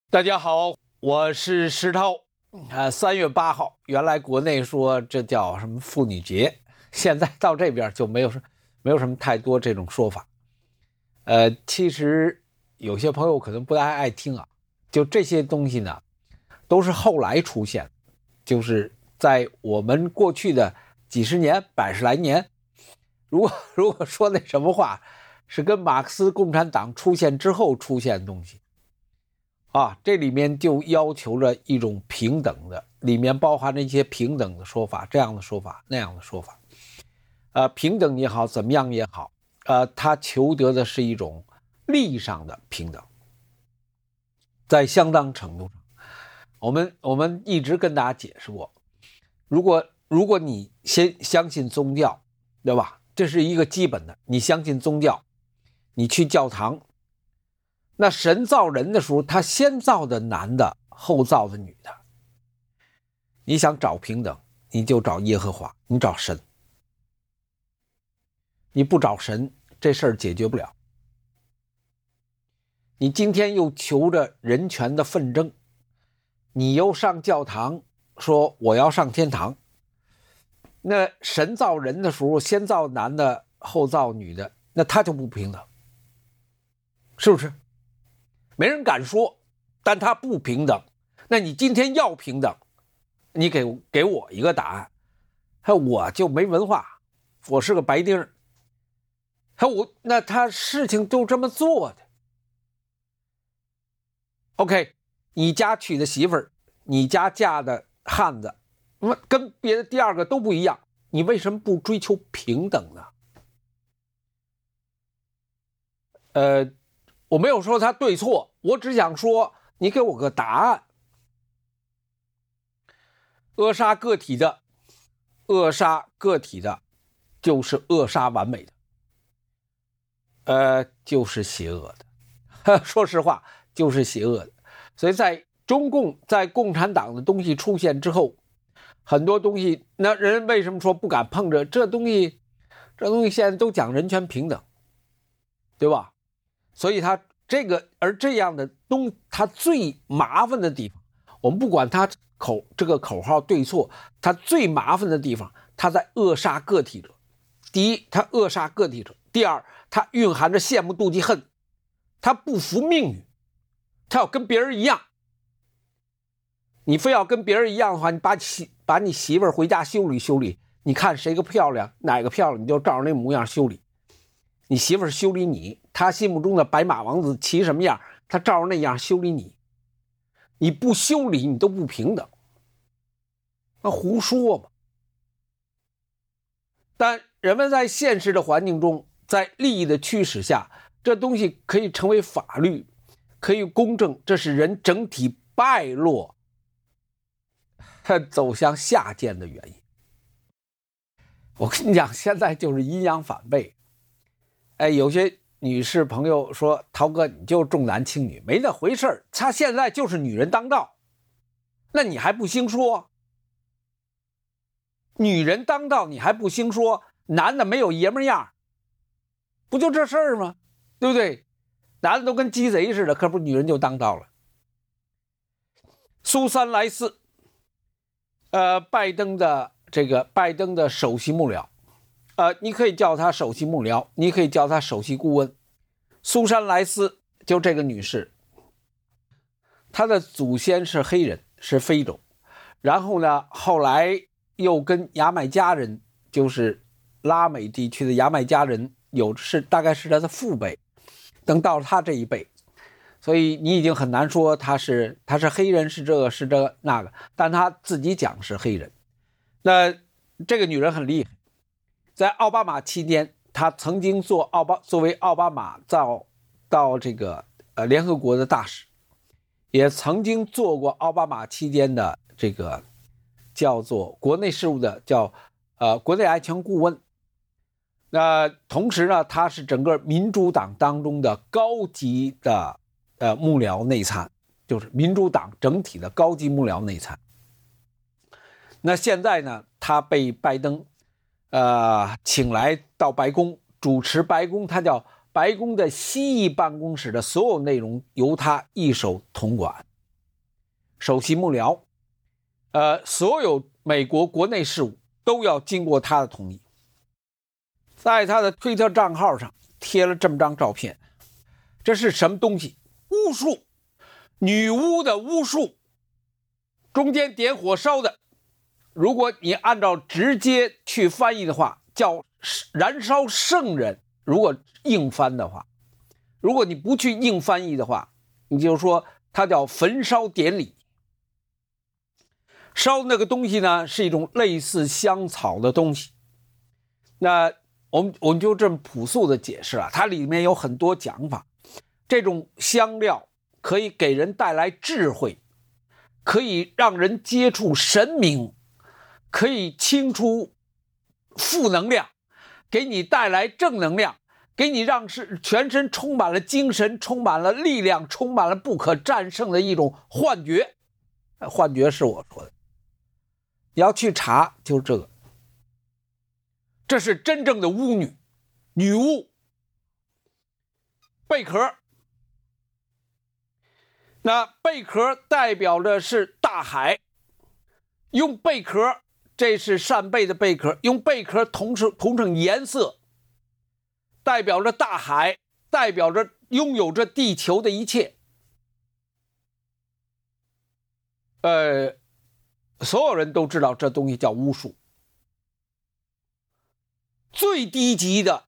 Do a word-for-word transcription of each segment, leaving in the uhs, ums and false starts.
大家好，我是石涛。呃，三月八号，原来国内说这叫什么妇女节，现在到这边就没有没有什么太多这种说法。呃，其实有些朋友可能不太爱听啊，就这些东西呢，都是后来出现，就是在我们过去的几十年、百十来年，如果如果说那什么话，是跟马克思共产党出现之后出现的东西。啊，这里面就要求着一种平等的，里面包含着一些平等的说法，这样的说法，那样的说法。呃，平等也好，怎么样也好，呃，他求得的是一种利益上的平等，在相当程度上，我们我们一直跟大家解释过，如果如果你先相信宗教，对吧？这是一个基本的，你相信宗教，你去教堂。那神造人的时候，他先造的男的，后造的女的。你想找平等，你就找耶和华，你找神。你不找神，这事儿解决不了。你今天又求着人权的纷争，你又上教堂说我要上天堂。那神造人的时候，先造男的，后造女的，那他就不平等，是不是？没人敢说，但他不平等。那你今天要平等，你给给我一个答案。我就没文化，我是个白丁儿。我那他事情就这么做的。OK， 你家娶的媳妇儿，你家嫁的汉子，那跟别的第二个都不一样，你为什么不追求平等呢？呃。我没有说他对错，我只想说你给我个答案。扼杀个体的，扼杀个体的，就是扼杀完美的，呃，就是邪恶的。说实话，就是邪恶的。所以在中共、在共产党的东西出现之后，很多东西，那人为什么说不敢碰着这东西？这东西现在都讲人权平等，对吧？所以他这个，而这样的东，它最麻烦的地方，我们不管它口这个口号对错，它最麻烦的地方，它在扼杀个体者。第一，它扼杀个体者；第二，它蕴含着羡慕、妒忌、恨，它不服命运，它要跟别人一样。你非要跟别人一样的话，你把媳把你媳妇儿回家修理修理，你看谁个漂亮，哪个漂亮，你就照着那模样修理。你媳妇儿修理你，他心目中的白马王子骑什么样，他照着那样修理你。你不修理，你都不平等，那胡说吧。但人们在现实的环境中，在利益的驱使下，这东西可以成为法律，可以公正，这是人整体败落走向下贱的原因。我跟你讲，现在就是阴阳反背。哎，有些女士朋友说，涛哥你就重男轻女，没那回事儿，他现在就是女人当道。那你还不兴说？女人当道你还不兴说？男的没有爷们样，不就这事儿吗？对不对？男的都跟鸡贼似的，可不女人就当道了。苏珊莱斯，呃，拜登的这个拜登的首席幕僚。呃，你可以叫她首席幕僚，你可以叫她首席顾问。苏珊莱斯就这个女士，她的祖先是黑人，是非洲，然后呢，后来又跟牙买加人，就是拉美地区的牙买加人有是大概是她的父辈，等到了她这一辈，所以你已经很难说她是她是黑人，是这个是这个那个，但她自己讲是黑人。那这个女人很厉害。在奥巴马期间，他曾经做奥巴作为奥巴马到到这个呃联合国的大使，也曾经做过奥巴马期间的这个叫做国内事务的叫呃国内安全顾问。那同时呢，他是整个民主党当中的高级的呃幕僚内参，就是民主党整体的高级幕僚内参。那现在呢，他被拜登呃，请来到白宫主持白宫，他叫白宫的西翼办公室的所有内容由他一手统管。 首席幕僚，呃，所有美国国内事务都要经过他的同意。在他的推特账号上贴了这么张照片，这是什么东西？巫术，女巫的巫术，中间点火烧的。如果你按照直接去翻译的话，叫燃烧圣人。如果硬翻的话，如果你不去硬翻译的话，你就说它叫焚烧典礼。烧那个东西呢，是一种类似香草的东西。那我们我们就这么朴素的解释了，它里面有很多讲法。这种香料可以给人带来智慧，可以让人接触神明，可以清除负能量，给你带来正能量，给你让是全身充满了精神，充满了力量，充满了不可战胜的一种幻觉。幻觉是我说的，你要去查就是这个。这是真正的巫女，女巫。贝壳，那贝壳代表的是大海，用贝壳，这是扇贝的贝壳，用贝壳同成同成颜色，代表着大海，代表着拥有着地球的一切。呃，所有人都知道这东西叫巫术。最低级的，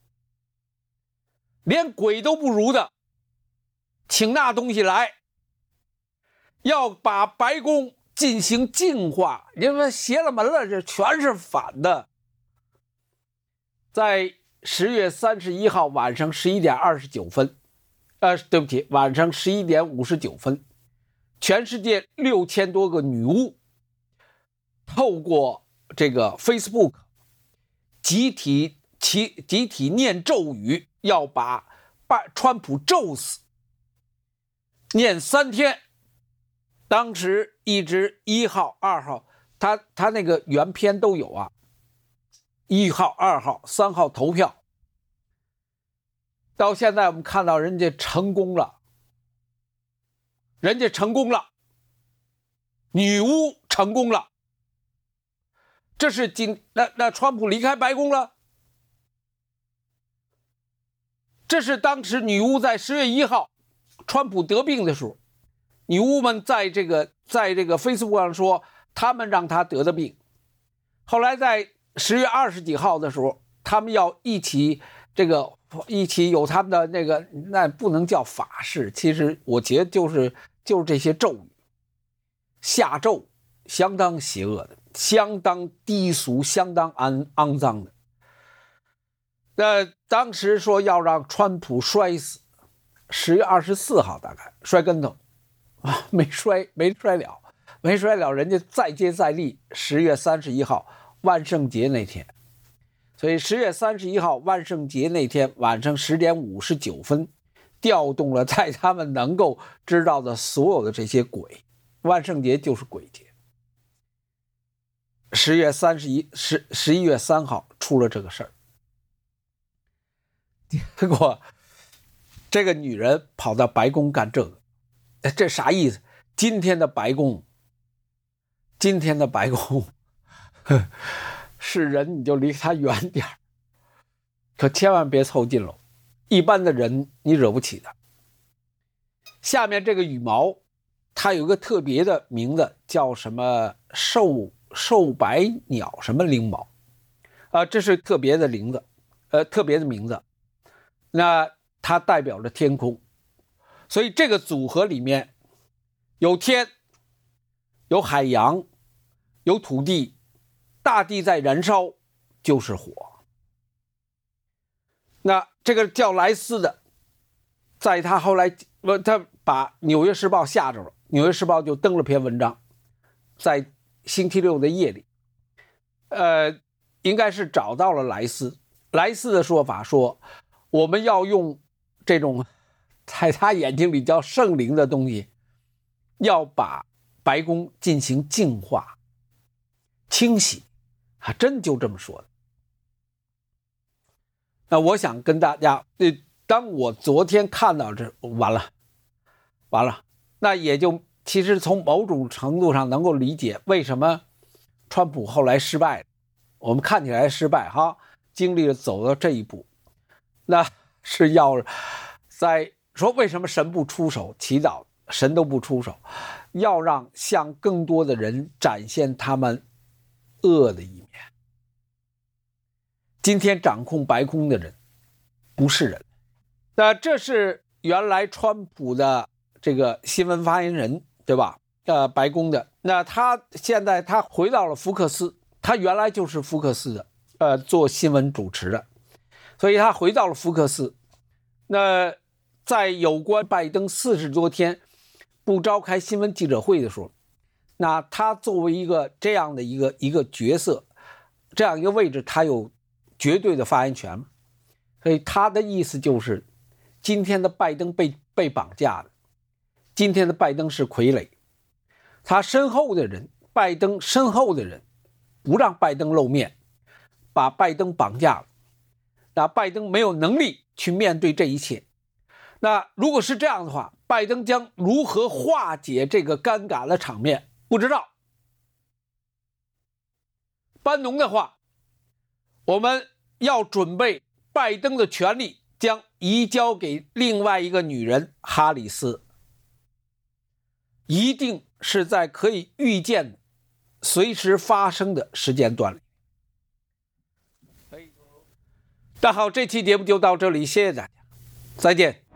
连鬼都不如的，请那东西来，要把白宫进行净化。你说邪了门了，这全是反的。在十月三十一号晚上十一点二十九分，呃，对不起，晚上十一点五十九分，全世界六千多个女巫透过这个 Facebook 集体集集体念咒语，要把川普咒死，念三天。当时一直一号、二号，他他那个原片都有啊。一号、二号、三号投票，到现在我们看到人家成功了，人家成功了，女巫成功了。这是今那那川普离开白宫了。这是当时女巫在十月一号川普得病的时候，女巫们在这个在这个 Facebook 上说他们让他得的病。后来在十月二十几号的时候，他们要一起这个一起有他们的那个，那不能叫法事，其实我觉得就是就是这些咒语下咒，相当邪恶的，相当低俗，相当肮肮脏的。那当时说要让川普摔死，十月二十四号大概摔跟头啊，没摔没摔了，没摔了，人家再接再厉。十月三十一号万圣节那天，所以十月三十一号万圣节那天晚上十点五十九分，调动了在他们能够知道的所有的这些鬼。万圣节就是鬼节。十月三十一十十一月三号出了这个事儿，结果这个女人跑到白宫干这个，这啥意思？今天的白宫，今天的白宫是人你就离他远点，可千万别凑近了，一般的人你惹不起的。下面这个羽毛，它有一个特别的名字，叫什么寿寿白鸟什么翎毛啊、呃，这是特别的翎子，呃，特别的名字。那它代表着天空，所以这个组合里面有天，有海洋，有土地，大地在燃烧就是火。那这个叫莱斯的，在他后来他把纽约时报吓着了，纽约时报就登了篇文章，在星期六的夜里，呃，应该是找到了莱斯。莱斯的说法说，我们要用这种在他眼睛里叫圣灵的东西，要把白宫进行净化、清洗，还真就这么说的。那我想跟大家，当我昨天看到这，完了，完了，那也就其实从某种程度上能够理解为什么川普后来失败。我们看起来失败哈，经历了走到这一步，那是要在说为什么神不出手，祈祷神都不出手，要让向更多的人展现他们恶的一面。今天掌控白宫的人不是人，那这是原来川普的这个新闻发言人，对吧？呃，白宫的，那他现在他回到了福克斯，他原来就是福克斯的，呃，做新闻主持的，所以他回到了福克斯。那在有关拜登四十多天不召开新闻记者会的时候，那他作为一个这样的一个一个角色，这样一个位置，他有绝对的发言权，所以他的意思就是，今天的拜登被被绑架了，今天的拜登是傀儡，他身后的人，拜登身后的人不让拜登露面，把拜登绑架了，那拜登没有能力去面对这一切。那如果是这样的话，拜登将如何化解这个尴尬的场面，不知道。班农的话，我们要准备拜登的权力将移交给另外一个女人哈里斯，一定是在可以预见随时发生的时间段里。大家好，这期节目就到这里，谢谢大家，再见。